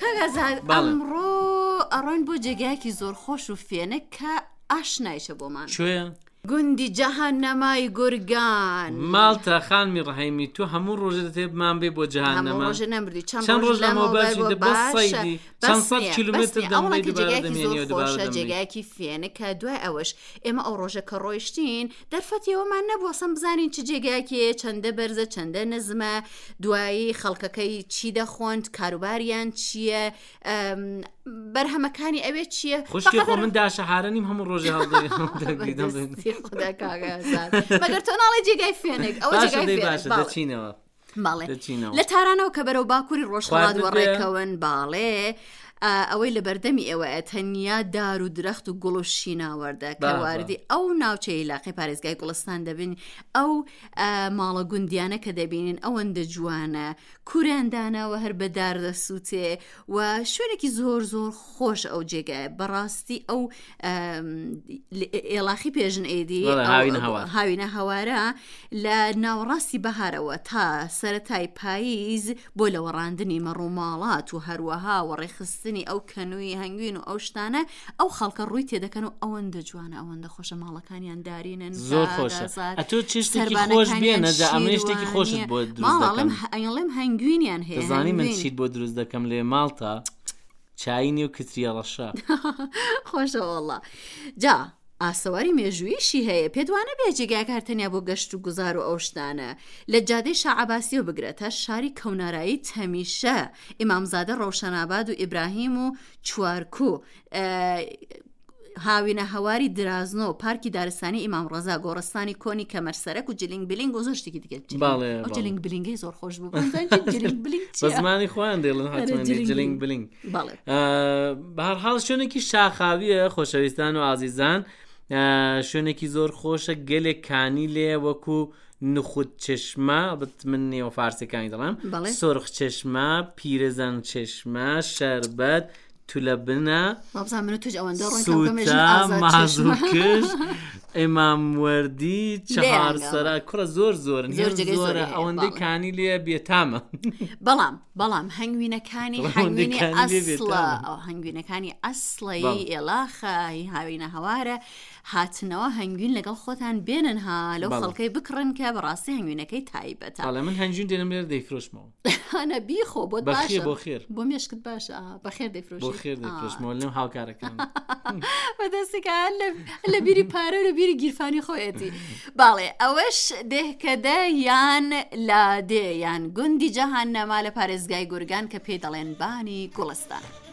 کاگازاد ئەمڕۆ ئەڕۆین بۆ جێگایەکی زۆر خۆش و فێنە کە ئاشنایشە بۆمان. کوێیە؟ گوندی جەهەنەمای گورگان. ماڵتە خانمی ڕەحیمی تو هەموو ڕۆژە دەتێ بمان بێ بۆ جەهەنەما. ڕۆژە نەمردی چەند ڕۆژ لەمەوە بەرچیدە بۆ سەیدی چەند سەد کیلومتر دەمەی دووبارە دەمێنی و دووبارە دەمێنی. جێگایەکی فێنە کە دوای ئەوەش ئێمە ئەو ڕۆژە کە ڕۆیشتین دەرفەتیەوەمان نەبووە سم بزانین چ جێگایەکیە، چەندە بەرزە، چەندە نزمە، دوایی خەڵکەکەی چی دەخۆند، کاروباریان چییە، بەرهەمەکانی ئەوێ چییە. خوشکی خۆ من داشەهارە نیم هەموو ڕۆژە هەڵدەگری خدا کاگازاد مەگەر تۆ ناڵێ جێگای فێنێک ئەوە جێگای باشە دەچینەوە. باڵێ لە تارانەوە کە بەرەو باکووری ڕۆژهەڵات وەڕێکەون باڵێ ئەوەی لە بەردەمی ئێوەیە تەنیا دار و درەخت و گوڵ و شیناوەردە کەواردی ئەو ناوچەی لاقی پارێزگای گوڵستان دەبین، ئەو ماڵە گوندیانە کە دەبینین ئەوەندە جوانە، کوورێندانەوە هەر بەدار دەسووتێ و شوێنێکی زۆر زۆر خۆش ئەو جێگایە. بەڕاستی ئەو ئێلاخی پێژن ئێدی هاوینە هەوارە لە ناوەڕاستی بەهارەوە تا سەرەتای پاییز بۆ لەوەڕاندنی مەڕووماڵات و هەروەها وەڕێخستنی ئەو کەنووی هەنگوین و ئەو شتانە ئەو خەڵکە ڕووی تێدەکەن و ئەوەندە جوانە، ئەوەندە خۆشە، ماڵەکانیان دارینن زۆر خۆشە. ئەتۆ چشتێکی خۆش بێنە ئەمە شتێکی خۆشت بۆ دروست دەکەم. ئەڵێم هەنگوینیان هەیە. دەزانی من چیت بۆ دروست دەکەم لێ ماڵتە چاینی و کتریە ڕەشە. خۆشە وەڵڵا. جا ئاسەواری مێژوویشی هەیە، پێدوانە بێ جێگای کارتەنیا بۆ گەشت و گوزار و ئەو شتانە. لە جادەی شەعەباسیەوە بگرێت تا شاری کەونارایی تەمیشە، ئیمامزادە ڕەوشەناباد و ئیبراهیم و چوارکو، هاوینە هەواری درازنۆ، پارکی دارستانی ئیمام ڕەزا، گۆڕستانی کۆنی کەمەرسەرک و جلینگ بلینگ و زۆر شتێکی دیگە. ئەو جلینگ بلینگی زۆر خۆش بوو. بە زمانی خۆیان دێڵن هاتووەندی جلینگ بلینگ. بە هەر حاڵ شوێنێکی شاخاویە خۆشەویستان و ئازیزان، شوێنێکی زۆر خۆشە، گەلێک کانی لێ وەکو نخود چشمە، من نێوە فارسیەکانی دەڵێم، سرخ چشمە، پیرەزەن چشمە، شەربەت، تولەبنە، سووتە، مازووکش، ئێماموەردی، چەهارسەرا، کوڕە زۆر زۆرن، زۆرە، ئەوەندەی کانی لێ بێتامە. بەڵام هەنگوینەکانی هەنگوینەکانی ئەسڵی ئێلاخی هاوینە هەوارە هاتنەوە هەنگوین لەگەڵ خۆتان بێنن ها لەو خەڵکەی بکڕن کە بەڕاستی هەنگوینەکەی تایبەتە. من هەنگوین دێنم لێر دەیفرۆشمەوە. ئەنە بیخۆ بۆ باشە، بۆ خێر، بۆ مێشکت باشە، بەخێر دەیفرۆشی، بۆ خێر دەیفرۆشمەوە لەم هاوکارەکان. بەدەستێکە لە بیری پارە و لە بیری گیرفانی خۆیەتی. باڵێ ئەوەش دێهکەدە یان لادێ یان گوندی جەهەنەما لە پارێزگای گورگان کە پێی دەڵێن بانی گوڵستان.